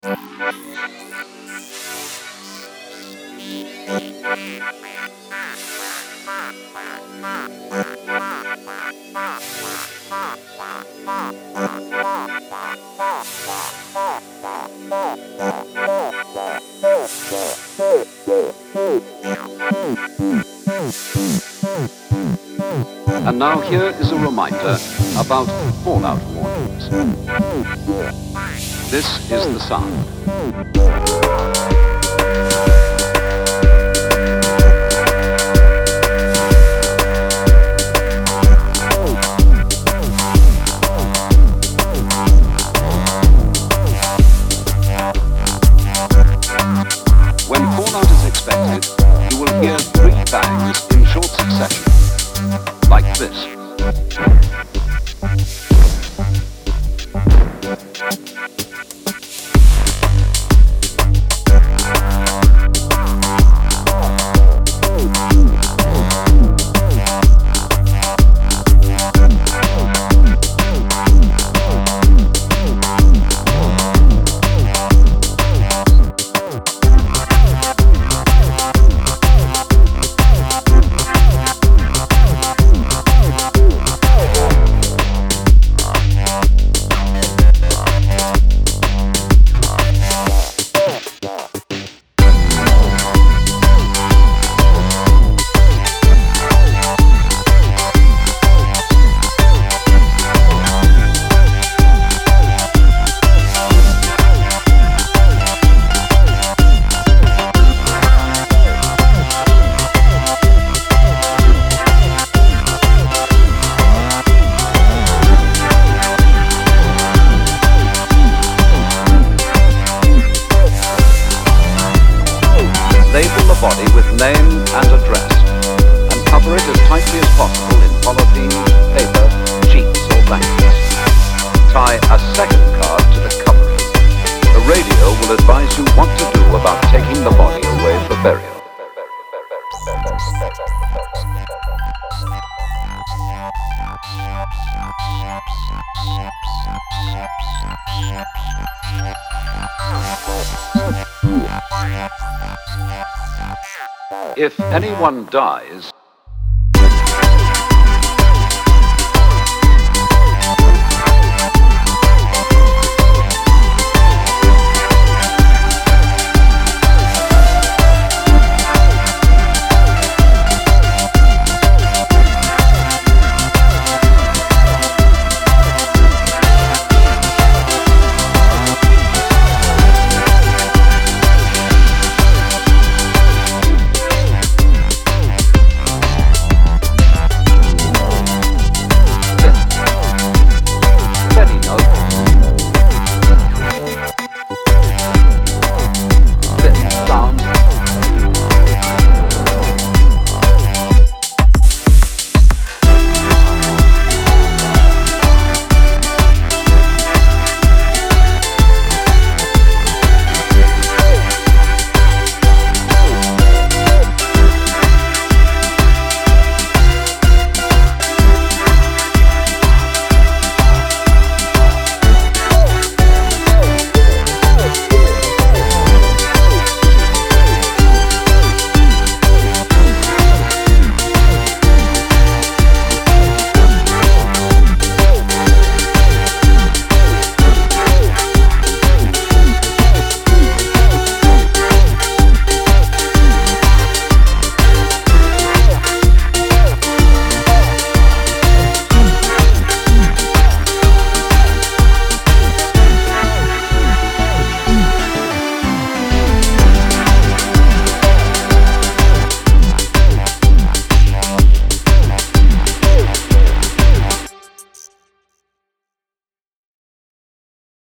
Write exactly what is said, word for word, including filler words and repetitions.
And now here is a reminder about fallout warnings. This is the sound. When fallout is expected, you will hear three bangs in short succession, like this. Label the body with name and address, and cover it as tightly as possible in polythene, paper, sheets or blankets. Tie a second card to the covering. The radio will advise you what to do about taking the body away for burial. If anyone dies,